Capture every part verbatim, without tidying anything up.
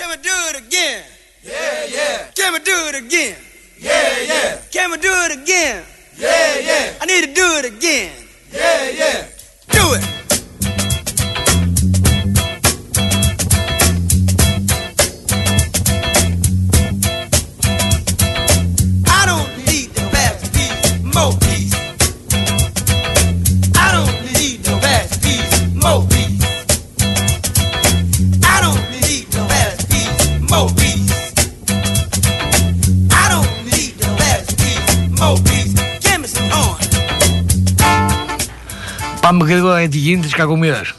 Can we do it again? Yeah, yeah. Can we do it again? Yeah, yeah. Can we do it again? Yeah, yeah. I need to do it again. Yeah, yeah. Do it. I don't need the fast piece, more piece. I don't need the fast piece, more piece. I don't need the fast piece, more piece. I don't need the fast piece, more piece. Give me some on. Πάμε γρήγορα για τη γίνει της κακομοίρας.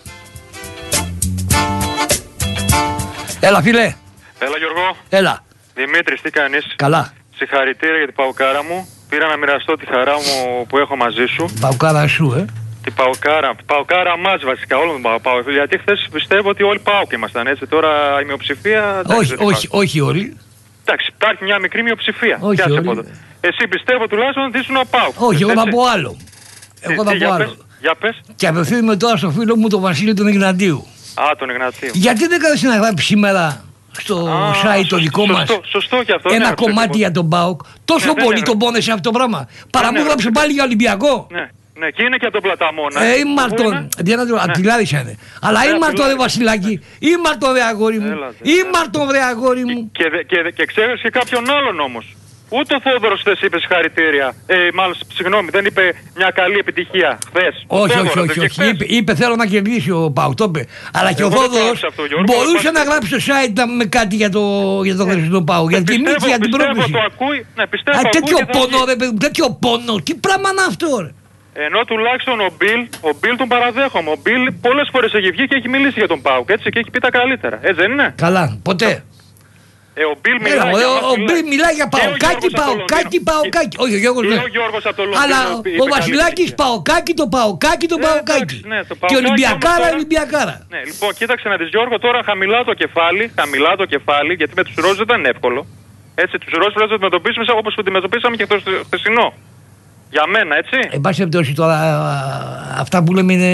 Έλα φίλε. Έλα Γιώργο. Έλα. Δημήτρης, τι κάνεις? Καλά. Συγχαρητήρια για την παοκάρα μου. Πήρα να μοιραστώ τη χαρά μου που έχω μαζί σου. Παοκάρα σου, ε. Την παοκάρα, παοκάρα μας βασικά, όλων των παοκάρων. Γιατί χθες πιστεύω ότι όλοι πάοκ ήμασταν έτσι. Τώρα η μειοψηφία. Όχι, όχι, όχι όλοι. Εντάξει, υπάρχει μια μικρή μειοψηφία. Όχι όλοι. Εσύ πιστεύω τουλάχιστον ότι ήσουν πάοκ. Όχι, εγώ θα πω άλλο. Εγώ θα πω άλλο. Για πες. Και απευθύνουμε τώρα στο φίλο μου τον Βασίλειο τον Ιγνατίου. Α, τον Ιγνατίου. Γιατί δεν κάθεσαι να γράψει σήμερα στο Α, site το δικό μας σωστό, σωστό και αυτό, ένα ναι, κομμάτι ψεύω. για τον ΠΑΟΚ? Τόσο Ναι, δεν πολύ είναι. τον πόνεσαι αυτό το πράγμα. Παρά ναι, μου γράψε πάλι για Ολυμπιακό. Ναι, ναι, και είναι και από τον Πλαταμόνα. Ε, Πού ήμαρτον. είναι? Διανάτρο, αντιλάδησα είναι. Αλλά Ναι, ήμαρτον ρε αντιλάδησα. Βασιλάκη. Ήμαρτον ρε αγόρι μου. Έλα, δε, Ήμαρτον ρε αγόρι μου. Και, δε- και, δε- και ξέρεις και κάποιον άλλον όμως. Ούτε ο Θόδωρος χθες είπε συγχαρητήρια. Ε, μάλλον, συγγνώμη, δεν είπε μια καλή επιτυχία χθες. Ο Όχι, όχι, Θόδωρος, όχι, και όχι. χθες. Είπε, είπε θέλω να κερδίσει ο ΠΑΟΚ, το είπε. Αλλά και ο Εγώ δεν το Θόδωρος άκουσα αυτό, Γιώργο, μπορούσε αλλά να γράψει στο site να- με κάτι για το, για το χθεσινό ΠΑΟΚ. Για τη Πιστεύω, νίκη, για την πιστεύω, πρόκληση. το ακούει. Ναι, πιστεύω, Α, ακούει τέτοιο και θα πόνο, βγει. ρε παιδί μου, τέτοιο πόνο. Τι πράγμα είναι αυτό, ρε. Ενώ τουλάχιστον ο Μπιλ, ο Μπιλ τον παραδέχομαι. Ο Μπιλ πολλές φορές έχει βγει και έχει μιλήσει για τον ΠΑΟΚ, έτσι, και έχει πει τα καλύτερα. Έτσι δεν είναι? Καλά, ποτέ. Ε, ο Μπιλ Έλα, μιλάει ο- για ο- μας, ο Μπιλ μιλάει για Και ο παοκάκι, Γιώργος από το παοκάκι, Λονδίνο. παοκάκι. Όχι, ο Γιώργος Και ναι. ο Γιώργος από το Λονδίνο Αλλά είπε ο καλή Βασιλάκης επιτυχία. παοκάκι, το παοκάκι, το Ε, παοκάκι. εντάξει, ναι, το Και παοκάκι Ολυμπιακάρα, όμως τώρα- Ολυμπιακάρα. Ναι, λοιπόν, κοίταξε να δεις Γιώργο, τώρα χαμηλά το κεφάλι, χαμηλά το κεφάλι, γιατί με τους Ρώσους δεν ήταν εύκολο. Έτσι, τους Ρώσους πρέπει να τους αντιμετωπίσουμε σαν όπως αντιμετωπίσαμε και το χθεσινό. Για μένα, έτσι. Εν πάση περιπτώσει τώρα α, αυτά που λέμε είναι.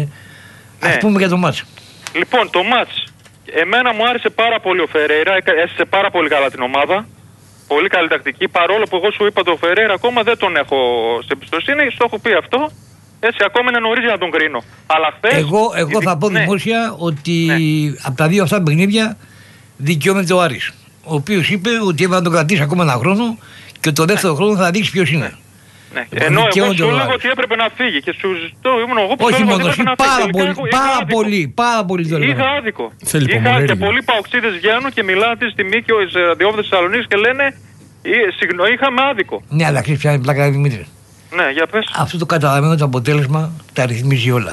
Ας Ναι. πούμε για το μάτς. Λοιπόν, το μάτς. Εμένα μου άρεσε πάρα πολύ ο Φερέιρα, έκα- έστησε πάρα πολύ καλά την ομάδα. Πολύ καλή τακτική, παρόλο που εγώ σου είπα τον Φερέιρα ακόμα δεν τον έχω σε εμπιστοσύνη, στο έχω πει αυτό. Έτσι, ακόμα είναι νωρίς για να τον κρίνω. Αλλά χθες... Εγώ, εγώ θα πω ναι. δημόσια ότι Ναι. από τα δύο αυτά παιχνίδια δικαιώνεται ο Άρης. Ο οποίος είπε ότι έπρεπε να τον κρατήσει ακόμα ένα χρόνο και το δεύτερο χρόνο θα δείξει ποιος είναι. Ναι. Λοιπόν, Ενώ εγώ δικαιώνεται σου ο έλεγα Άρης. ότι έπρεπε να φύγει και σου ζητώ, ήμουν εγώ που σου Όχι έλεγα μόνο ότι εσύ, έπρεπε να φύγει. πάρα Τελικά πολύ, έχω- είχα πάρα άδικο. πολύ, πάρα πολύ το Είχα λέω. άδικο. Θέλει Είχα υπομονή, και λίγο. πολλοί παοξίδες βγαίνουν και μιλάνε στη στιγμή και σε ραδιόφωνο της Θεσσαλονίκης και λένε «Ε, συγγνώ, είχαμε άδικο». Ναι, αλλά ξέρεις ποια είναι η πλάκα, Δημήτρη. Ναι, για πες. Αυτό το καταλαβαίνω το αποτέλεσμα τα ρυθμίζει όλα.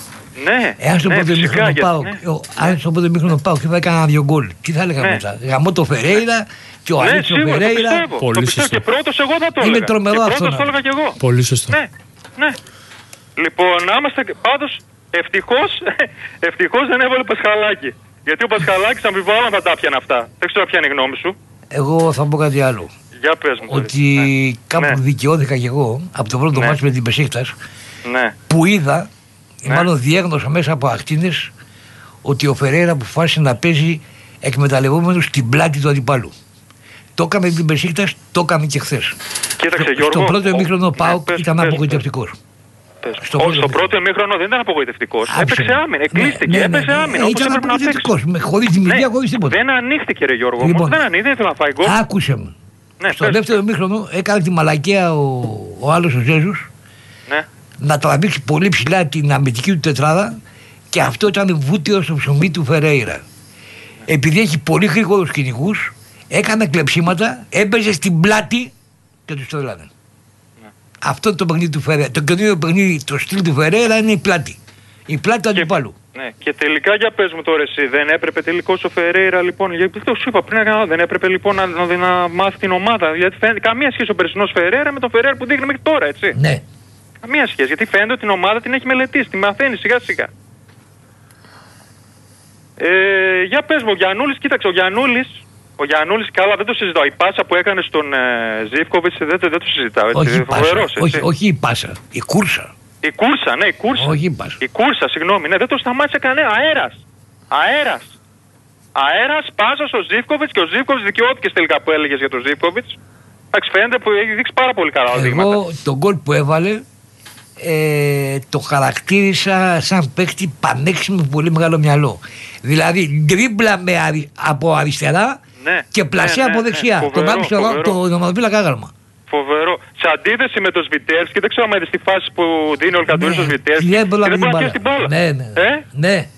Ναι, Εάν στο ναι, πρώτο φυσικά, ημίχρονο γιατί- πάω, ναι. αν στο πρώτο ημίχρονο πάω και θα έκανα δύο γκολ, τι θα έλεγα Ναι. μετά? Γαμώ το Φερέιρα και ο Ναι, Αλέξο σίγουρα, το Φερέιρα. πιστεύω. Πολύ Το πιστεύω σωστό. και πρώτος εγώ θα το Είναι έλεγα. τρομερό και αυτό πρώτος να- το έλεγα και εγώ. Πολύ σωστό. Ναι, ναι. Λοιπόν, να είμαστε πάντως ευτυχώς, ευτυχώς δεν έβαλε Πασχαλάκη. Γιατί ο Πασχαλάκης αμφιβάλλω αν θα τα πιανε αυτά. Δεν ξέρω ποια είναι η γνώμη σου. Εγώ θα πω κάτι άλλο. Για πες μου. Ότι Ναι. κάπου Ναι. δικαιώθηκα κι εγώ από το πρώτο Ναι. μάτς με την Μπεσίκτας Ναι. που είδα, ή Ναι. μάλλον διέγνωσα μέσα από ακτίνες, ότι ο Φερέιρα αποφάσισε να παίζει εκμεταλλευόμενος στην πλάτη του αντιπάλου. Το έκαμε με την Μπεσίκτας, το έκαμε και χθες. Κοίταξε Στο, Γιώργο. στο πρώτο ο- ημίχρονο ναι, ΠΑΟΚ πες, ήταν πες, απογοητευτικός. πες. Στο Όχι, πρώτο στο πρώτο ημίχρονο δεν ήταν απογοητευτικός. Άκουσε Έπαιξε με. άμυνα, Ναι, εκκλείστηκε, ναι, ναι, έπαιξε ναι. άμυνα. Ε, όπως Ήταν έπρεπε να παίξει. απογοητευτικός, με- χωρίς δημιουργία, Ναι, χωρίς τίποτα. δεν ανοίχτηκε ρε Γιώργο, Λοιπόν. όμως δεν ανοίχτηκε, δεν ήθελα να φάει γκολ. Άκουσε με. Ναι, Στο πες. δεύτερο ημίχρονο έκανε τη μαλακία ο, ο άλλος ο Ζέζους Ναι. να τραβήξει πολύ ψηλά την αμυντική του τετράδα και αυτό ήταν βούτυρο στο ψωμί του Φερέιρα. Επειδή έχει πολύ γρήγορους κυνηγούς, έκανε κλεψίματα, έπαιζε στην πλάτη και τους τρελάνε. Ναι. Αυτό είναι το παιχνίδι του Φερέιρα. Το καινούριο παιχνίδι, το στυλ του Φερέιρα είναι η πλάτη. Η πλάτη του αντιπάλου. Ναι, και τελικά για πες μου τώρα εσύ, δεν έπρεπε τελικώς ο Φερέιρα λοιπόν, γιατί το σου είπα πριν, να- δεν έπρεπε λοιπόν να, να, να μάθει την ομάδα, γιατί φαίνεται καμία σχέση ο περσινός Φερέιρα με τον Φερέιρα που δείχνει μέχρι τώρα, έτσι. Ναι. Καμία σχέση, γιατί φαίνεται ότι την ομάδα την έχει μελετήσει, τη μαθαίνει σιγά σιγά. Ε, για πες μου, ο Γιαννούλης, κοίταξε, ο Γιαννούλης, ο Γιαννούλης, καλά δεν το συζητάω, η πάσα που έκανε στον ε, Ζίβκοβιτς δεν, το- δεν το συζητάω, έτσι, Όχι η πάσα. φοβερός, έτσι. Όχι, όχι η πάσα. Η κούρσα. Η κούρσα, ναι, η κούρσα. Όχι η πάσα. Η κούρσα, συγγνώμη, ναι, δεν το σταμάτησε κανένα. Αέρας. Αέρας. αέρας, πάσα στο Ζίβκοβιτς και ο Ζίβκοβιτς δικαιώθηκε τελικά που έλεγες για τον Ζίβκοβιτς. Εντάξει, φαίνεται που έχει δείξει πάρα πολύ καλά δείγματα. Εγώ τον γκολ που έβαλε ε, το χαρακτήρισα σαν παίκτη πανέξυπνο με πολύ μεγάλο μυαλό. Δηλαδή ντρίμπλα με αρι, από αριστερά ναι, και πλασία ναι, ναι, από δεξιά. ναι, τον άπησε το νομαδοφύλακα κάγαλμα. Φοβερό. Σε αντίθεση με τον Σβιτέρσκι, δεν ξέρω αν είδες τη φάση που δίνει ο Ολκαντούρης ναι, στον Σβιτέρσκι. δεν μπορεί να πιάσει την μπάλα. Ναι, ναι. Ε? ναι.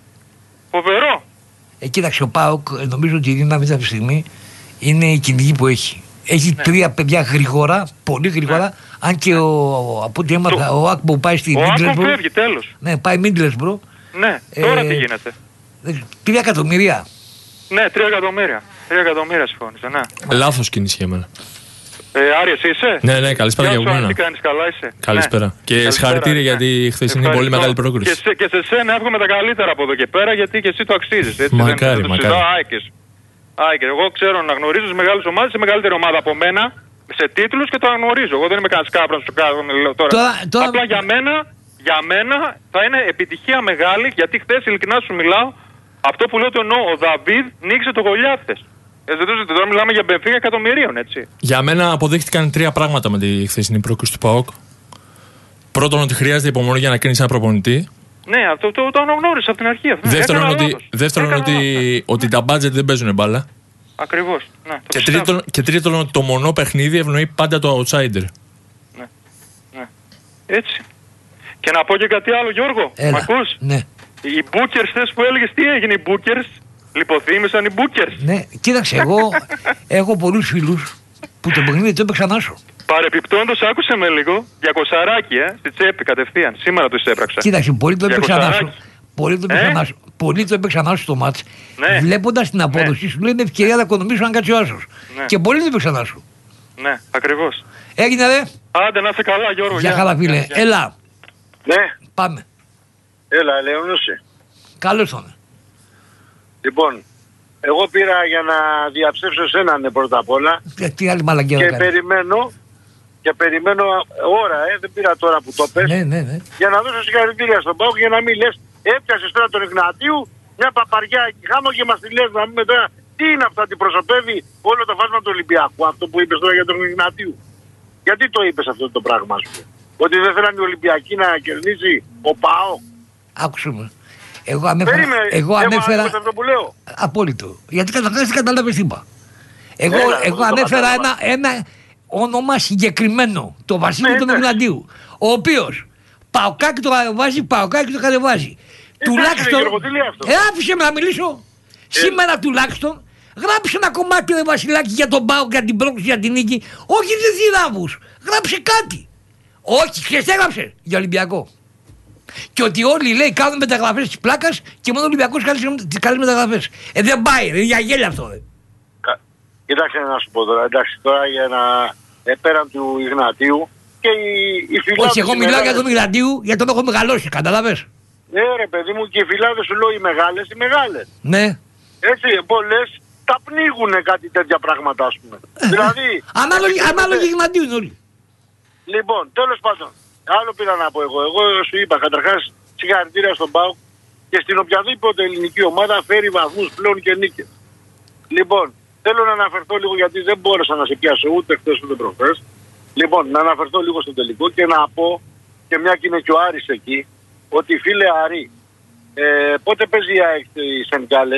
Φοβερό. Ε, κοίταξε, ο ΠΑΟΚ νομίζω ότι η δύναμη αυτή τη στιγμή είναι η κυνηγή που έχει. Έχει ναι. τρία παιδιά γρήγορα, πολύ γρήγορα. Ναι. Αν και ο, από ό,τι έμαθα, το... ο Άκμπο πάει στη Μίτλεσμπρο. Ο Άκμπο φεύγει, τέλος. Ναι, πάει Μίτλεσμπρο. Ναι, τώρα ε, τι γίνεται. Τρία εκατομμύρια. Ναι, τρία εκατομμύρια. Τρία εκατομμύρια συμφώνησε, ναι. Λάθος κίνηση για μένα. Ε, Άρη, εσύ είσαι. Ναι, ναι, καλησπέρα για μένα. Τι κάνεις, καλά είσαι. Καλησπέρα. Ναι. Και συγχαρητήρια ναι. γιατί χθες είναι πολύ μεγάλη πρόκριση. Και σε, και σε σένα εύχομαι τα καλύτερα από εδώ και πέρα, γιατί και εσύ το αξίζεις. Έτσι, μακάρι, δεν, μακάρι. Άικες. Άικες. Εγώ ξέρω να γνωρίζω τις μεγάλες ομάδες, σε μεγαλύτερη ομάδα από μένα, σε τίτλους και το αναγνωρίζω. Εγώ δεν είμαι κανένας κάπρας σου κάνω τώρα. τώρα, τώρα... Απλά για μένα, για μένα θα είναι επιτυχία μεγάλη, γιατί χθες ειλικρινά σου μιλάω, αυτό που λέω το εννοώ, ο Δαβίδ νίκησε το Γολιάθες. Ε, τώρα μιλάμε για Μπενφίκα εκατομμυρίων, έτσι. Για μένα αποδείχτηκαν τρία πράγματα με τη χθεσινή πρόκριση του ΠΑΟΚ. Πρώτον, ότι χρειάζεται υπομονή για να κρίνεις ένα προπονητή. Ναι, αυτό το, το αναγνώρισα από την αρχή. Αυτό. Δεύτερον, ότι, δεύτερον ότι, ότι τα μπάτζετ δεν παίζουν μπάλα. Ακριβώς. Ναι, και, τρίτον, και τρίτον, ότι το μονό παιχνίδι ευνοεί πάντα το outsider. Ναι. ναι. Έτσι. Και να πω και κάτι άλλο, Γιώργο. Μ' ακούς? Ναι. Οι Bookers, θες που έλεγες, τι έγινε οι Bookers? Λιποθύμησαν οι Bookers. Ναι, κοίταξε, εγώ έχω πολλούς φίλους που το παιχνίδι το έπαιξαν άσο. Παρεπιπτόντως, άκουσε με λίγο, για κοσαράκι, ε, στη τσέπη κατευθείαν. Σήμερα το εισέπραξα. Κοίταξε, πολλοί το έπαιξαν άσο. Πολλοί το έπαιξαν άσο. Πολλοί το έπαιξαν άσο στο μάτς. Ναι. Βλέποντας την απόδοση, ναι. σου λένε ευκαιρία να οικονομήσουν αν κάτσει ο άσος. Ναι. Και πολλοί το έπαιξαν άσο. Ναι, ακριβώς. Έγινε, ρε. Άντε, να είσαι καλά, Γιώργο. Για καλά, φίλε. Έλα. Ναι. Πάμε. Έλα, Ελεονούση. Καλώς τον. Λοιπόν, εγώ πήρα για να διαψεύσω εσέναν πρώτα απ' όλα. Και τι άλλη μαλακιά και περιμένω, και περιμένω ώρα, ε, δεν πήρα τώρα που το πες. Ναι, ναι, ναι. Για να δώσω συγχαρητήρια στον ΠΑΟΚ για να μην λες, έπιασες τώρα τον Ιγνατίου, μια παπαριά εκεί χάμω και μας τη λες να πούμε τώρα τι είναι αυτό, αντιπροσωπεύει όλο το φάσμα του Ολυμπιακού, αυτό που είπες τώρα για τον Ιγνατίου. Γιατί το είπες αυτό το πράγμα σου? Ότι δεν θέλανε οι Ολυμπιακοί να κερδίσει ο ΠΑΟΚ? Άκουσε με. Εγώ ανέφερα. Περίμενε, εγώ ανέφερα. Αυτό που λέω. Απόλυτο. Γιατί καταρχάς δεν κατάλαβες τι είπα. Εγώ, Έλα, εγώ ανέφερα ένα, ένα όνομα συγκεκριμένο. Το Βασίλειο ναι, του Ιγνατίου. Ο οποίος παοκάκι το κατεβάζει, παοκάκι το κατεβάζει. Ε, τουλάχιστον. Ε, άφησε με να μιλήσω. Ε. Σήμερα τουλάχιστον γράψε ένα κομμάτι ρε Βασιλάκη για τον ΠΑΟΚ, για την πρόκληση, για την νίκη. Όχι δεν θηράβους. Γράψε κάτι. Όχι, ξέρεις τι έγραψε για Ολυμπιακό. Και ότι όλοι λέει κάνουν μεταγραφές της πλάκας και μόνο ο Ολυμπιακός κάνει τις καλές μεταγραφές. Ε, δεν πάει, είναι για γέλια αυτό. Ρε. Κοίταξε να σου πω τώρα, εντάξει, τώρα για να ε, πέραν του Ιγνατίου και οι, οι φιλάδες... Όχι, εγώ μιλάω μεγάλες... για τον Ιγνατίου γιατί τον έχω μεγαλώσει, καταλαβες. Ναι ρε παιδί μου, και οι φιλάδες σου λέω οι μεγάλες, οι μεγάλες. Ναι. Έτσι, πολλές τα πνίγουνε κάτι τέτοια πράγματα, ας πούμε. Ε, δηλαδή... Ανάλογοι, ανάλογοι Ιγνατίου είναι όλοι. Λοιπόν, τέλος πάντων, άλλο πήρα να πω εγώ. Εγώ σου είπα, καταρχάς, συγχαρητήρια στον ΠΑΟΚ και στην οποιαδήποτε ελληνική ομάδα φέρει βαθμούς πλέον και νίκες. Λοιπόν, θέλω να αναφερθώ λίγο γιατί δεν μπόρεσα να σε πιάσω ούτε χθες ούτε προχθές. Λοιπόν, να αναφερθώ λίγο στο τελικό και να πω, και μια και είναι και ο Άρης εκεί, ότι φίλε Άρη, ε, πότε παίζει η ΑΕΚ η Σεντ Γκάλεν?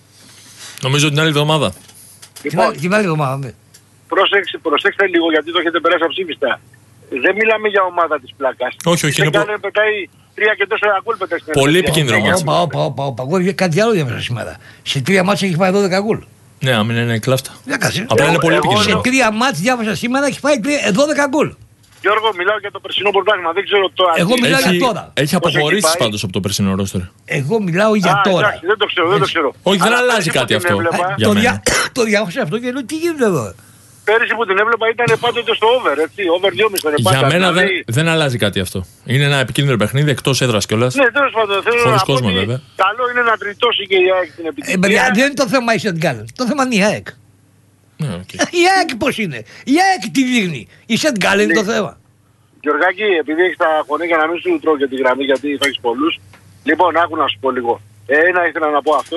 Νομίζω την άλλη εβδομάδα. Λοιπόν, την άλλη εβδομάδα, ναι. Προσέξτε, προσέξτε λίγο γιατί το έχετε περάσει αψήφιστα. Δεν μιλάμε για ομάδα της πλάκας. Όχι, όχι. Η Σεντ Γκάλεν πετάει τρία και τέσσερα γκολ πετάει στην πολύ επικίνδυνο μάτς. Όπα, όπα, όπα, όπα. Εγώ κάτι άλλο διάβασα σήμερα. Σε τρία μάτς έχει φάει δώδεκα γκολ. Ναι, αμήν είναι κλάφτα. Για κάτσε. Απλά είναι πολύ επικίνδυνο. Σε τρία μάτς διάβασα σήμερα έχει φάει δώδεκα γκολ. Γιώργο, μιλάω για το περσινό πρωτάθλημα, δεν ξέρω τώρα. Εγώ μιλάω έχει, για τώρα. Έχει αποχωρήσει πάντως από το περσινό ρόστερ. Εγώ μιλάω για Α, τώρα. Εντάξει, δεν το ξέρω, δεν το ξέρω. Όχι, δεν Αλλά αλλάζει κάτι αυτό. Έβλεπα, για το, μένα. δια... το διάβασα αυτό και λέω τι γίνεται εδώ. Πέρυσι που την έβλεπα ήταν πάντοτε στο over, έτσι. Over δυόμισι ήταν πάντα. Για μένα δηλαδή... δεν, δεν αλλάζει κάτι αυτό. Είναι ένα επικίνδυνο παιχνίδι εκτός έδρας κιόλας. Ναι, τέλος πάντων. Θέλω χωρίς να κόσμο, πω βέβαια. Καλό είναι να τριτώσει και η ΑΕΚ την επιτυχία. Ε, δεν είναι το θέμα η Σεντ Γκάλεν. Το θέμα είναι η ΑΕΚ. Ναι, okay. Η ΑΕΚ πώς είναι. Η ΑΕΚ τι δείχνει. Η Σεντ Γκάλεν είναι το θέμα. Γιωργάκη, επειδή έχεις τα χωνίκια να μην σου τρώω και τη γραμμή γιατί θα έχεις πολλούς. Λοιπόν, άκου να σου πω λίγο. Ένα ήθελα να πω αυτό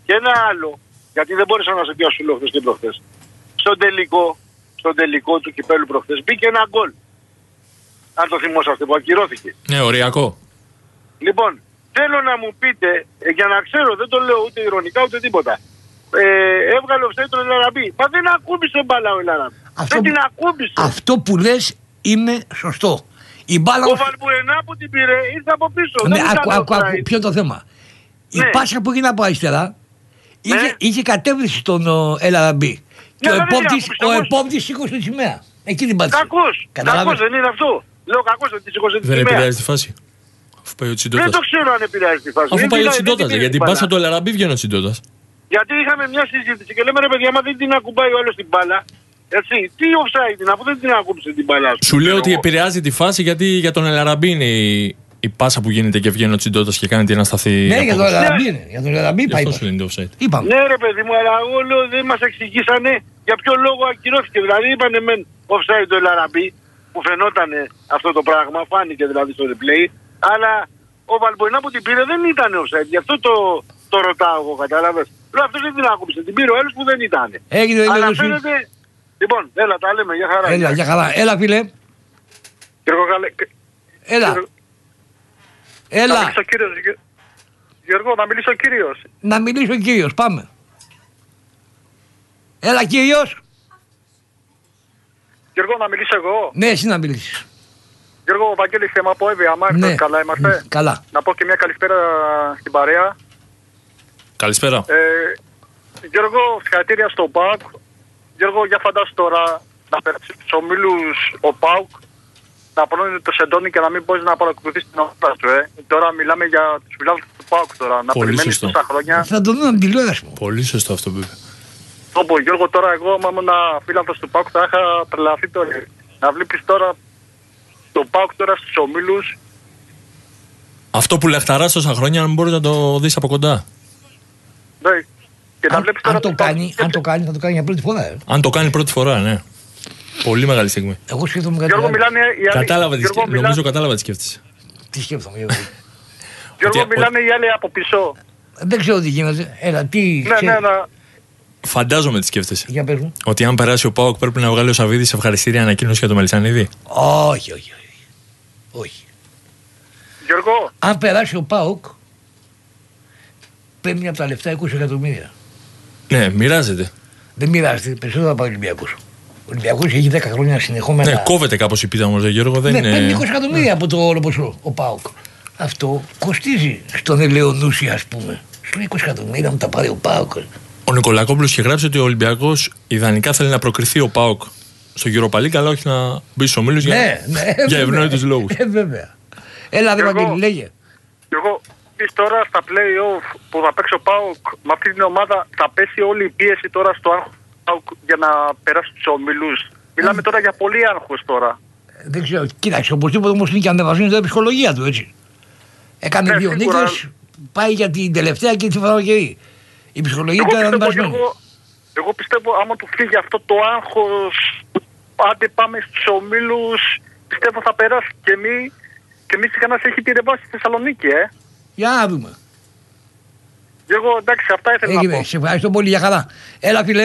Και ένα άλλο, γιατί δεν μπόρεσα να σε πει σου λέω χθες και προχθές. Στον τελικό, στον τελικό του κυπέλου προχθές μπήκε ένα γκολ. Αν το θυμόσαστε που ακυρώθηκε. Ναι, οριακό. Λοιπόν, θέλω να μου πείτε, ε, για να ξέρω, δεν το λέω ούτε ηρωνικά ούτε τίποτα. Ε, έβγαλε ο Φσέιτ τον Ελαραμπή. Μα δεν ακούμπησε μπάλα ο Ελαραμπή. Δεν την ακούμπησε. Αυτό που λες είναι σωστό. Η μπάλα Ο Βαλμπουενά που την πήρε ήρθε από πίσω. Ναι, δεν ακού, ακού, ακού, ποιο είναι το θέμα. Ναι. Η πάσα που έγινε από αριστερά είχε, Ναι. είχε κατεύθυνση στον Ελαραμπή. Και Ναι, ο δεν επόπτης, είναι, ο κακός. επόπτης σήκωσε τη σημαία. Εκεί την πάτησε. Κακός. Καταλάβες. Κακός δεν είναι αυτό. Λέω κακός ότι σήκωσε τη Δεν σημαία. επηρεάζει τη φάση. Αφού πάει ο Δεν Τσιντότας. το ξέρω αν επηρεάζει τη φάση. Αφού Δεν πάει ο πειράζει, Τσιντότας. δεν Γιατί πήρε την πάσα μπάλα. του Ελαραμπή βγαίνει ο Τσιντότας. Γιατί είχαμε μια συζήτηση και λέμε ρε παιδιά, μα δεν την ακουμπάει ο άλλος την μπάλα. Έτσι, τι offside είναι αφού δεν την ακούμπησε την μπάλα. Σου λέω ότι επηρεάζει τη φάση γιατί για τον Ελαραμπή είναι η, η πάσα που γίνεται και βγαίνει ο Τσιντότας και κάνει την ανασταθή. Ναι, για τον απόφαση. Ελαραμπή είναι. Για τον Ελαραμπή Γι' πάει. αυτό σου λένε το offside. Είπαμε. Ναι ρε παιδί μου, αλλά εγώ λέω δεν μας εξηγήσανε για ποιο λόγο ακυρώθηκε. Δηλαδή είπανε μεν offside το Ελαραμπή που φαινόταν αυτό το πράγμα, φάνηκε δηλαδή στο replay, αλλά ο Βαλμποενά που την πήρε δεν ήταν offside. Γι' αυτό το, το ρωτάω εγώ, κατάλαβες. Λέω αυτός δεν την άκουψε, την πήρε ο άλλος που δεν ήταν. Έγινε Αλλά η φαίνεται... Λοιπόν, έλα τα λέμε, για χαρά. Έλα, για καλά. Έλα, φίλε. Γιώργο, καλέ... Έλα. Γιώργο, Να Έλα. μιλήσει ο κύριος. Γιώ- Γιώργο, να μιλήσει ο κύριος. Να μιλήσει ο κύριος. Πάμε. Έλα, κύριος. Γιώργο, να μιλήσω εγώ. Ναι, εσύ να μιλήσεις. Γιώργο, ο Βαγγέλης θέμα από Εύη, αμάρτητος, Ναι. καλά είμαστε. Καλά. Να πω και μια καλησπέρα στην παρέα. Καλησπέρα. Ε, Γιώργο, συγχαρητήρια στον ΠΑΟΚ. Γιώργο, για φαντάσου τώρα να περάσει τους ομίλους ο ΠΑΟΚ, να πρώνει το σεντόνι και να μην μπορείς να παρακολουθείς την ομάδα σου. Ε. Τώρα μιλάμε για τους φιλάδους του ΠΑΟΚ τώρα. Να Πολύ περιμένεις σωστό. τόσα χρόνια. Θα το δούμε από την τηλεόραση μου. Πολύ σωστό αυτό που είπε. Όπω Γιώργο, τώρα εγώ, άμα ήμουν φίλαθος του ΠΑΟΚ, θα είχα τρελαθεί τώρα. Να βλέπεις τώρα τον ΠΑΟΚ τώρα στους ομίλους. Αυτό που λεχταράς τόσα χρόνια, αν μπορείς να το δεις από κοντά. Ναι. Και να Αν, βλέπεις τώρα αν, το τους ΠΑΟΚ. κάνει, αν το κάνει, θα το κάνει για πρώτη φορά. Ε. Αν το κάνει πρώτη φορά, ναι. Πολύ μεγάλη στιγμή. Εγώ σκέφτομαι κάτι Γιώργο, άλλο. μιλάνε οι άλλοι. Κατάλαβα τι Γιώργο, σκέφτεσαι. μιλά- Νομίζω κατάλαβα τι σκέφτεσαι. Τι σκέφτομαι, Γιώργο. Γιώργο, Ότι- μιλάνε οι άλλοι από πίσω. Δεν ξέρω τι γίνεται. Έλα, τι. Ναι, ξέρεις. ναι, ναι. Φαντάζομαι τι σκέφτεσαι. Για πες μου. Ότι αν περάσει ο ΠΑΟΚ πρέπει να βγάλει ο Σαββίδης ευχαριστήρια ανακοίνωση για το Μελισσανίδη. Όχι, όχι, όχι. όχι. Γιώργο, Αν περάσει ο ΠΑΟΚ, παίρνει από τα λεφτά είκοσι εκατομμύρια. Ναι, μοιράζεται. Δεν μοιράζεται, περισσότερο από Ολυμπιακού. Ο Ολυμπιακό έχει δέκα χρόνια συνεχόμενα. Ναι, κόβεται κάπως η πίτα όμως, δε, Γιώργο. Δεν Ναι, είναι. παίρνει είκοσι εκατομμύρια από το όλο ποσό ο ΠΑΟΚ. Αυτό κοστίζει στον Ελεονούση, α πούμε. Σου είκοσι εκατομμύρια μου τα πάρει ο ΠΑΟΚ. Ο Νικολακόπουλος είχε γράψει ότι ο Ολυμπιακός ιδανικά θέλει να προκριθεί ο ΠΑΟΚ στο Europa League, αλλά όχι να μπει στους ομίλους για, Ναι, ναι. για βέβαια. ευνόητους λόγους. Ε, βέβαια. Έλα, δε Γιώργο. Βαγγέλη, λέγε. Γιώργο, πεις τώρα στα play-off που θα παίξει ο ΠΑΟΚ με αυτή την ομάδα, θα πέσει όλη η πίεση τώρα στο άγχος του ΠΑΟΚ για να περάσει τους ομίλους. Μιλάμε τώρα για πολύ άγχος τώρα. Δεν ξέρω, κοίταξε, οπωσδήποτε όμως είναι και ανεβασμένη η ψυχολογία του, έτσι. Έκανε Ναι, δύο σίγουρα. νίκες, πάει για την τελευταία και τη Φαρμακερή. Η ψυχολογία Εγώ του ήταν πιστεύω, ανεβασμένη. Γιώργο, εγώ πιστεύω άμα του φύγει αυτό το άγχος, άντε πάμε στους ομίλους, πιστεύω θα περάσει και μη. Και εμείς είχα να σε έχει τη ρεβάση στη Θεσσαλονίκη, ε. Για να δούμε. Γιώργο, εντάξει, αυτά ήθελα να Έγινε, πω. σε ευχαριστώ πολύ, για χαρά. Έλα, φίλε,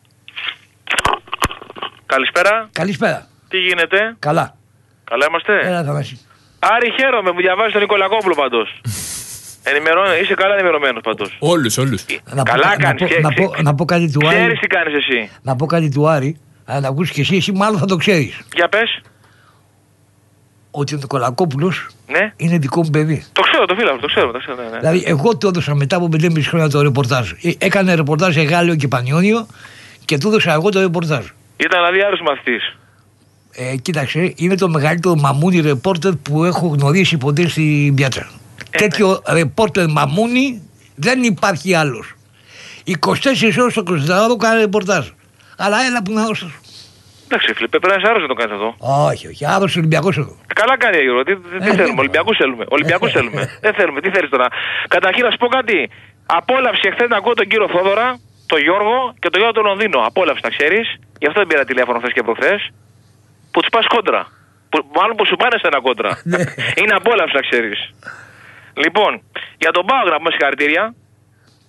Καλησπέρα. καλησπέρα. Τι γίνεται? Καλά. Καλά είμαστε? Έλα, Θανάση. Άρη, χαίρομαι που διαβάζει τον Νικολακόπουλο πάντως. Ενημερώνω, είσαι καλά ενημερωμένος πάντως. Όλους, όλους. Να πω- Καλά να κάνεις. πω- Ξέ- να πω- ξέ- Να πω κάτι του Άρη. Ξέρεις τι κάνεις εσύ. Να πω κάτι του Άρη, αλλά να ακούσεις και εσύ, εσύ μάλλον θα το ξέρεις. Για πες. Ότι ο Νικολακόπουλος Ναι. είναι δικό μου παιδί. Το ξέρω, το φίλο μου, το ξέρω. Το ξέρω ναι, ναι. Δηλαδή, εγώ του έδωσα μετά από πέντε και μισό χρόνια το ρεπορτάζ. Ε, Έκανε ρεπορτάζ σε Γάλλιο και Πανιόνιο και του έδωσα εγώ το ρεπορτάζ. Ήταν δηλαδή άρρωστος μαθητής. Ε, κοίταξε, είναι το μεγαλύτερο μαμούνι ρεπόρτερ που έχω γνωρίσει ποτέ στην πιάτσα. Ε, Τέτοιο ρεπόρτερ μαμούνι δεν υπάρχει άλλος. είκοσι τέσσερις ώρες το εικοσιτετράωρο κάνει ρεπορτάζ. Αλλά έλα που είναι άρρωστος. Εντάξει, φίλε, πρέπει να είσαι άρρωστος να το κάνεις αυτό. Όχι, όχι, άρρωστος Ολυμπιακός εδώ. Καλά κάνει, Γιώργο. Τι, τι, τι Ε, θέλουμε, ναι. Ολυμπιακούς θέλουμε. Ολυμπιακούς θέλουμε. Δεν θέλουμε, τι θέλεις τώρα. Καταρχήν να σου πω κάτι. Απόλαυση εχθές να ακούω τον κύριο Θόδωρα, τον Γιώργο και τον Γιώργο τον Λονδίνο. Απόλαυση να ξέρεις. Γι' αυτό δεν πήρα τηλέφωνο χθες και προχθές. Που τους πας κόντρα. Που, μάλλον που σου πάνε σε ένα κόντρα. Ναι. Είναι απόλαυση να ξέρεις. Λοιπόν, για τον ΠΑΟΚ να πούμε συγχαρητήρια.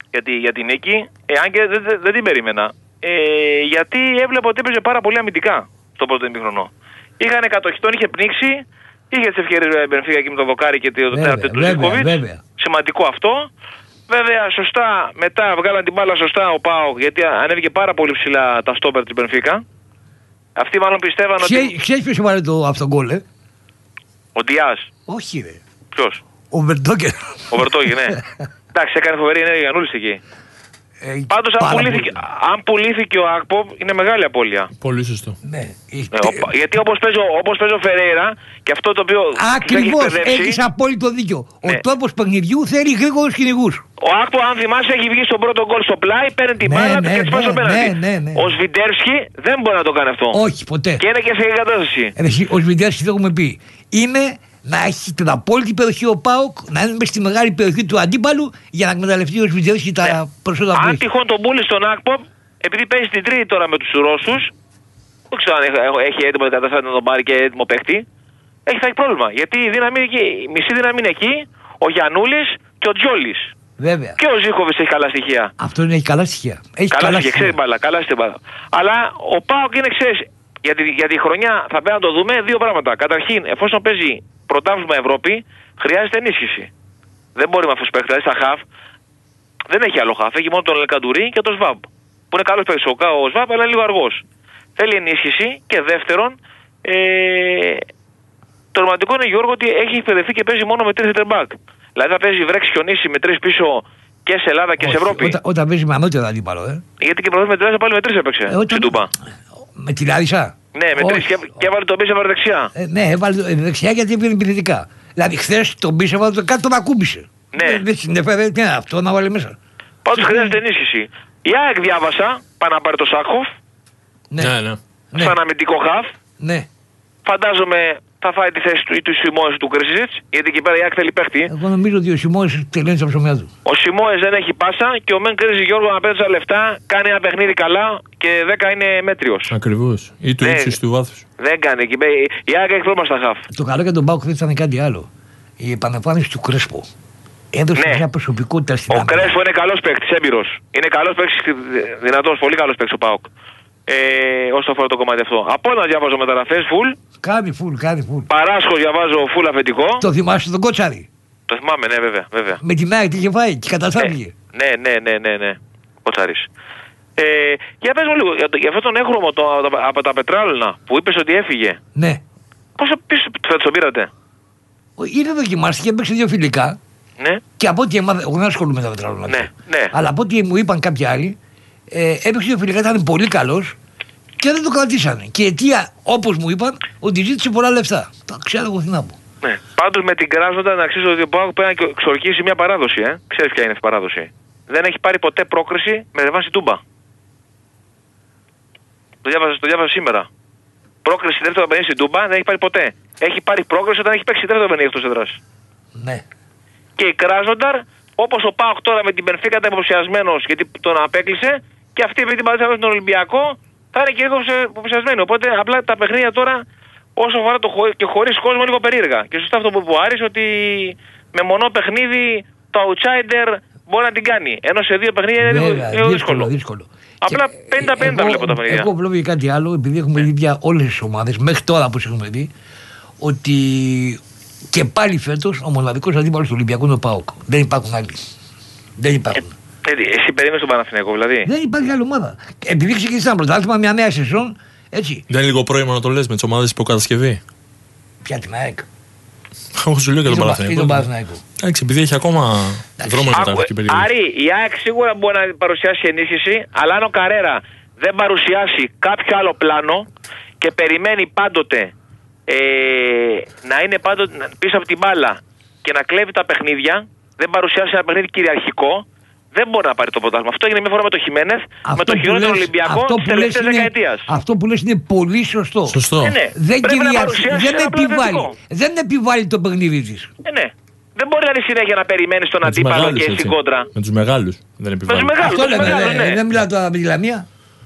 για τη, για τη νίκη, εάν και δεν, δεν, δεν την περίμενα. Ε, γιατί έβλεπα ότι έπαιζε πάρα πολύ αμυντικά στο πρώτο ημίχρονο. Είχαν κατοχή, τον είχε πνίξει, είχε τις ευκαιρίες η Μπενφίκα εκεί με τον Δοκάρη και το τέταρτο του Ζίβκοβιτς. Σημαντικό αυτό. Βέβαια, σωστά, μετά βγάλαν την μπάλα σωστά ο ΠΑΟΚ, γιατί ανέβηκε πάρα πολύ ψηλά τα στόπερ της Μπενφίκα. Αυτοί μάλλον πιστεύαν ότι... Ξέρεις ποιος έβαλε το αυτό γκολ, ε? Ο Ντιάς. Όχι ρε. Ποιος? Ο Βερτόγκερ. Ο Βερτόγκερ, ναι. Εντάξει, έκανε φοβερή ενέργεια Γιαννούλης εκεί. Ε, Πάντως, αν πουλήθηκε, αν πουλήθηκε ο Ακποπ, είναι μεγάλη απώλεια. Πολύ σωστό. Ναι. Ε, ο, γιατί όπως παίζει, όπως παίζει ο Φερέιρα και αυτό το οποίο. Ακριβώς, έχεις απόλυτο δίκιο. Ναι. Ο τόπος παιχνιδιού θέλει γρήγορους κυνηγούς. Ο Ακπο, αν θυμάσαι, έχει βγει στον πρώτο γκολ στο πλάι, παίρνει την μπάλα ναι, ναι, και σπάσει ναι, ναι, ναι, ναι. Ο Σβιντέρσκι δεν μπορεί να το κάνει αυτό. Όχι, ποτέ. Και είναι και σε κατάσταση. Ο Σβιντέρσκι, το έχουμε πει, είναι να έχει την απόλυτη περιοχή ο ΠΑΟΚ, να είναι μέσα στη μεγάλη περιοχή του αντίπαλου για να εκμεταλλευτεί ο Σβιντέρσκι τα ναι. προσόντα που έχει. Αν τυχόν τον πούλει στον Ακπο, επειδή παίζει την τρίτη τώρα με τους Ρώσους, δεν ξέρω αν έχει έτοιμο την κατάσταση να τον πάρει και έτοιμο παίκτη, έχει, θα έχει πρόβλημα. Γιατί η, δύναμη, η μισή δύναμη είναι εκεί, ο Γιαννούλης και ο Τζόλης. Βέβαια. Και ο Ζίχοβιτς έχει καλά στοιχεία. Αυτό έχει καλά στοιχεία. Έχει καλά, καλά στοιχεία, ξέρει μπάλα, καλά στην μπάλα. Αλλά ο ΠΑΟΚ είναι, ξέρεις, για τη, για τη χρονιά θα πρέπει να το δούμε δύο πράγματα. Καταρχήν, εφόσον παίζει πρωτάθλημα Ευρώπη, χρειάζεται ενίσχυση. Δεν μπορεί με αυτού του παίκτες, δηλαδή στα χαφ δεν έχει άλλο χαφ. Έχει μόνο τον Ελκαντουρί και τον Σβάμπ. Που είναι καλό παίκτης ο Σβάμπ, αλλά είναι λίγο αργός. Θέλει ενίσχυση και δεύτερον, ε, το ρομαντικό είναι Γιώργο ότι έχει εκπαιδευτεί και παίζει μόνο με τρεις center back. Δηλαδή θα παίζει βρέξει χιονίσει με τρεις πίσω και σε Ελλάδα και όχι, σε Ευρώπη. Όταν, όταν παίζει με ανώτερο αντίπαλο, ε. Γιατί και προβλήμα με τρεις πάλι με τρεις έπαιξε. Ε, όταν... Στην Τούμπα. Με τη Λάρισα. Ναι, με τρεις και, και έβαλε τον Μπίσεβαρ δεξιά. Ε, ναι, έβαλε δεξιά γιατί έπαιρνε επιθετικά. Δηλαδή χθες τον Μπίσεβαρ το κάτι τον ακούμπησε. Ναι. Δεν συνέφερε τι αυτό να βάλει μέσα. Πάντως χρειάζεται ενίσχυση. Η ΑΕΚ διάβασα, πάει να πάρει το Σάκχοφ. Ναι, ναι. Σαν αμυντικό χαφ. Ναι. Φαντάζομαι θα φάει τη θέση του ή του Σιμόες του Κρίσιτς, γιατί εκεί πέρα η ΑΕΚ θέλει παίχτη. Εγώ νομίζω ότι ο Σιμόες τελειώνει στα ψωμιά του. Ο Σιμόες δεν έχει πάσα και ο Μεν Κρίζη Γιώργο να παίρνει τα λεφτά, κάνει ένα παιχνίδι καλά και δέκα είναι μέτριος. Ακριβώς. Ή του ναι, ύψους του βάθους. Δεν κάνει. Η ΑΕΚ έχει πρόβλημα στα χαφ. Το καλό για τον Πάοκ δεν ήταν κάτι άλλο. Η επανεμφάνιση του Κρέσπο. Έδωσε ναι. μια προσωπικότητα στην Ο Κρέσπο είναι καλός παίκτης, έμπειρος. Είναι καλός παίκτης, δυνατός, πολύ καλός παίκτης ο ΠΑΟΚ. Ε, όσο αφορά το κομμάτι αυτό. Από ένα διαβάζω μεταγραφές, φουλ. Κάνει φουλ, κάνει φουλ. Παράσχος διαβάζω φουλ αφεντικό. Το θυμάσαι τον Κότσαρη. Το θυμάμαι, ναι, βέβαια. βέβαια. Με τη μέρα τι είχε φάει και καταστάθηκε. Ναι, ναι, ναι, ναι, ναι. Κότσαρης. Ε, για πες μου λίγο, για, για αυτόν τον έγχρωμο το, από τα πετράλαινα που είπες ότι έφυγε. Ναι. Πόσο πίσω φέτος τον πήρατε? Ήρθε δοκιμάστηκε, έπαιξε δύο φιλικά. Ναι. Και από ό,τι έμαθα, εγώ δεν ασχολούμαι με τα πετράλαινα. Ναι, ναι. Αλλά από ό,τι μου είπαν κάποιοι άλλοι, ε, έπαιξε δύο φιλικά, ήταν πολύ καλός. Και δεν το κρατήσανε. Και η αιτία, όπως μου είπαν, ότι ζήτησε πολλά λεφτά. Τα ξέρω εγώ τι να πω. Ναι. Πάντως με την Κράσνοντα να αξίζει ότι ο ΠΑΟΚ πρέπει να εξορκίσει μια παράδοση. Ε. Ξέρεις ποια είναι αυτή η παράδοση? Δεν έχει πάρει ποτέ πρόκριση με ρεβάση Τούμπα. Το διάβαζα, το διάβαζα σήμερα. Πρόκριση δεύτερο παιχνίδι στην Τούμπα δεν έχει πάρει ποτέ. Έχει πάρει πρόκριση όταν έχει παίξει δεύτερο παιχνίδι εκτός έδρας. Ναι. Και η Κράσνονταρ, όπως ο ΠΑΟΚ τώρα με την Μπενφίκα ήταν υποψιασμένος γιατί τον απέκλεισε, και αυτή επειδή την παράδοση στον Ολυμπιακό θα είναι και λίγο υποψιασμένοι. Οπότε απλά τα παιχνίδια τώρα, όσο αφορά το χω... και χωρίς κόσμο, λίγο περίεργα. Και σωστά αυτό που είπε ο Άρης, ότι με μονό παιχνίδι το outsider μπορεί να την κάνει. Ενώ σε δύο παιχνίδια είναι Βέβαια, λίγο δύσκολο. δύσκολο. Απλά πενήντα πενήντα βλέπω τα παιχνίδια. Εγώ βλέπω και κάτι άλλο, επειδή έχουμε δει πια όλες τις ομάδες, μέχρι τώρα που έχουμε δει, ότι και πάλι φέτος ο μοναδικός αντίπαλος του Ολυμπιακού είναι ο ΠΑΟΚ. Δεν υπάρχουν άλλοι. Δεν υπάρχουν. Ε, εσύ περίμενες τον Παναθηναϊκό, δηλαδή? Δεν υπάρχει άλλη ομάδα. Επειδή ξεκίνησε ένα πρωτάθλημα, μια νέα σεζόν, έτσι. Δεν είναι λίγο πρόημο να το λες με τις ομάδες υποκατασκευή? Ποια την ΑΕΚ? Εγώ σου λέω και τον Παναθηναϊκό. Εντάξει, επειδή έχει ακόμα δρόμο μετά αυτή την περίοδο. Άρη, η ΑΕΚ σίγουρα μπορεί να παρουσιάσει ενίσχυση, αλλά αν ο Καρέρα δεν παρουσιάσει κάποιο άλλο πλάνο και περιμένει πάντοτε ε, να είναι πάντοτε πίσω από την μπάλα και να κλέβει τα παιχνίδια, δεν παρουσιάσει ένα παιχνίδι κυριαρχικό, δεν μπορεί να πάρει το πρωτάθλημα. Αυτό έγινε μια φορά με το Χιμένεθ, με το χειρότερο Ολυμπιακό τη τελευταία δεκαετία. Αυτό που λες είναι πολύ σωστό. Σωστό. Ε, ναι. Δεν, δεν, επιβάλλει, δεν επιβάλλει το παιχνίδι της. Ε, ναι. Δεν μπορεί να είναι συνέχεια να περιμένει τον αντίπαλο και στην κόντρα. Με τους μεγάλους δεν επιβάλλει. Αυτό λέμε, ναι. Δεν μιλάω τώρα με τη Λαμία.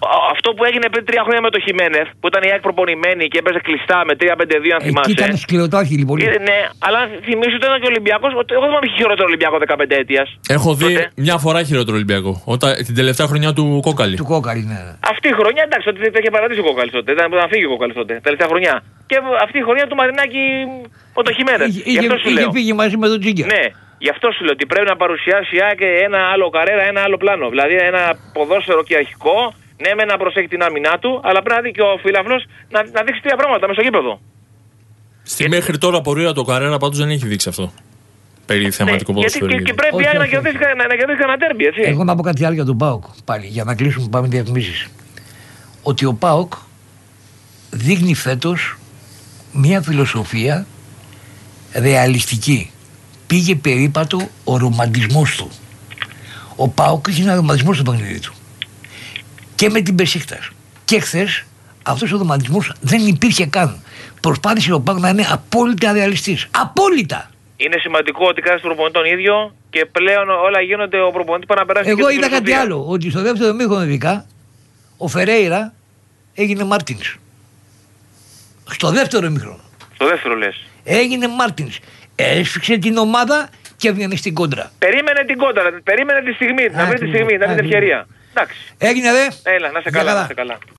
Αυτό που έγινε πριν τρία χρόνια με το Χιμένεθ, που ήταν η ΑΕΚ προπονημένη και έπαιζε κλειστά με τρία πέντε δύο, αν θυμάσαι. Εκεί ήταν σκληροτάχυλοι πολύ. Ε, ναι, αλλά θυμίσου ότι ήταν και ο Ολυμπιακός. Εγώ δεν θυμάμαι χειρότερο Ολυμπιακό δεκαπέντε ετίας. Έχω δει τότε. μια φορά χειρότερο Ολυμπιακό. Όταν, την τελευταία χρονιά του Κόκαλη. Του Κόκαλη, ναι. Αυτή η χρονιά, εντάξει, ότι δεν είχε παρατήσει ο Κόκαλης τότε. Ήταν να φύγει ο Κόκαλης τότε, τελευταία χρονιά. Και αυτή η χρονιά του Μαρινάκη με το Χιμένεθ. Είχε, είχε, είχε φύγει μαζί με τον Τζίγκερ. Ναι. Γι' αυτό σου λέω ότι πρέπει να παρουσιάσει η ΑΕΚ ένα άλλο καρέρα, ένα άλλο πλάνο. Δηλαδή ένα ποδόσφαιρο κυριαρχικό, ναι, με να προσέχει την άμυνά του, αλλά πρέπει να δει και ο φίλαθλος να, να δείξει τρία πράγματα μέσα στο γήπεδο. Στη μέχρι τώρα πορεία το Καρέρα πάντως δεν έχει δείξει αυτό. Περί θεματικό ναι, ποδόσφαιρο. Γιατί και, και πρέπει όχι, να, όχι. Κερδίσει, να, να κερδίσει κανένα τέρμπι, έτσι. Εγώ να πω κάτι άλλο για τον ΠΑΟΚ πάλι, για να κλείσουμε πάμε διαφημίσεις. Ότι ο ΠΑΟΚ δείχνει φέτος μια φιλοσοφία ρεαλιστική. Πήγε περίπατο ο ρομαντισμός του. Ο ΠΑΟΚ είχε ένα ρομαντισμό στο παιχνίδι του. Και με την Μπεσίκτας. Και χθες αυτός ο ρομαντισμός δεν υπήρχε καν. Προσπάθησε ο ΠΑΟΚ να είναι απόλυτα ρεαλιστής. Απόλυτα! Είναι σημαντικό ότι κάθε προπονητή τον ίδιο και πλέον όλα γίνονται ο προπονητής para να περάσει. Εγώ είδα κάτι άλλο. Ότι στο δεύτερο ημίχρονο ειδικά ο Φερέιρα έγινε Μάρτινς. Στο δεύτερο ημίχρονο. Στο δεύτερο λες. Έγινε Μάρτινς. Έσφιξε την ομάδα και έβγαινε στην κόντρα. Περίμενε την κόντρα, περίμενε τη στιγμή, να βρει τη στιγμή, να βρει την ευκαιρία. Εντάξει. Έγινε δε. Έλα, να σε καλά, να σε καλά.